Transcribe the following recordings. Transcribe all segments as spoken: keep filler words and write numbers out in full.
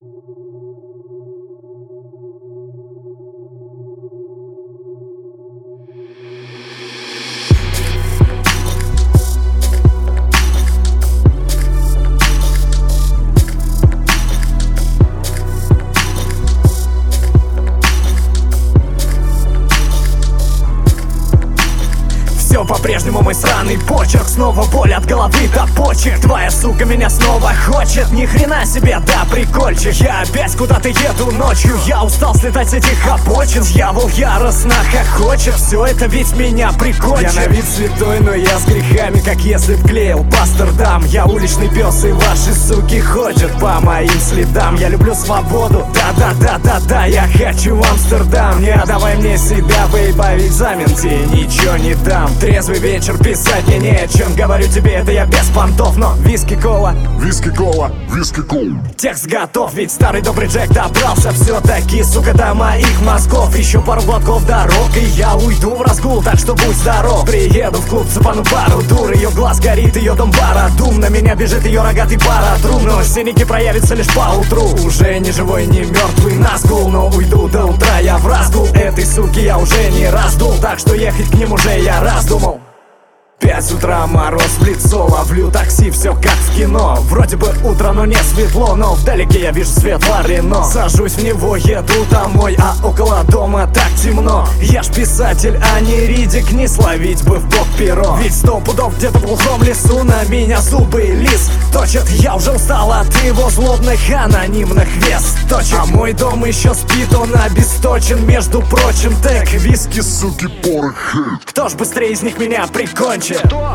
Все по-прежнему мой сраный почерк, снова боль от головы до почек. Твоя сука меня снова хочет, ни хрена себе, да прикольчик. Я опять куда-то еду ночью, я устал слетать с этих обочин. Дьявол яростно хохочет, все это ведь меня прикончит. Я на вид святой, но я с грехами, как если б клеил пастор дам. Я уличный пес, и ваши суки ходят по моим следам. Я люблю свободу, да-да-да-да-да, я хочу в Амстердам. Не отдавай мне себя, бейба, в экзамен тебе ничего не дам. Трезвый вечер, писать мне не о чем. Говорю тебе, это я без понтов, но виски-кола, виски-кола, виски-кола. Текст готов, ведь старый добрый Джек добрался все-таки, сука, до моих мозгов. Еще пару глотков дорог, и я уйду в разгул, так что будь здоров. Приеду в клуб, цепану пару дур, ее глаз горит, ее дом барадум. На меня бежит ее рогатый паратрум, но синяки проявятся лишь поутру. Уже не живой, не мертвый назгул, но уйду до утра я в разгул. Этой суки я уже не раздул, так что ехать к ним уже я раздумал. Пять утра, мороз в лицо, ловлю такси, все как в кино. Вроде бы утро, но не светло, но вдалеке я вижу свет Рено. Сажусь в него, еду домой, а около дома так темно. Я ж писатель, а не Ридик, не словить бы в бок перо. Ведь сто пудов где-то в глухом лесу на меня зубы лис точат. Я уже устал от его злобных анонимных вест точек. А мой дом еще спит, он обесточен, между прочим, тег виски, суки, порох, хейт. Кто ж быстрее из них меня прикончит? Кто?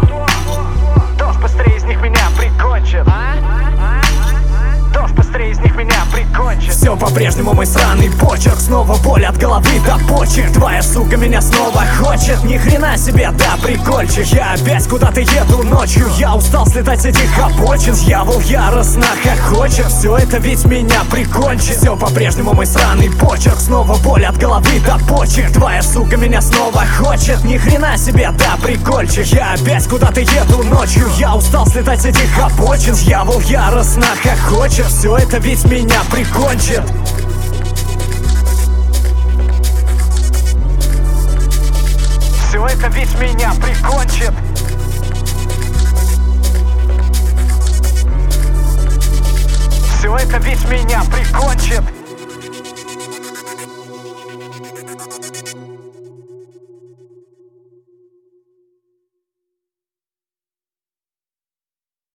Кто ж быстрее из них меня прикончит? Кто ж быстрее из них меня прикончит? Все по-прежнему мой сраный почерк, снова боль от головы до почек. Твоя сука меня снова хочет, ни хрена себе, да прикольчик. Я опять куда-то еду ночью, я устал слетать с этих обочин. Дьявол яростно хохочет, все это ведь меня прикончит. Все по-прежнему мой сраный почерк, снова боль от головы до почек. Твоя сука меня снова хочет, ни хрена себе, да прикольчик. Я опять куда-то еду ночью, я устал слетать с этих обочин. Дьявол яростно хохочет, все это ведь меня прикончит. Все это ведь меня прикончит. Все это ведь меня прикончит.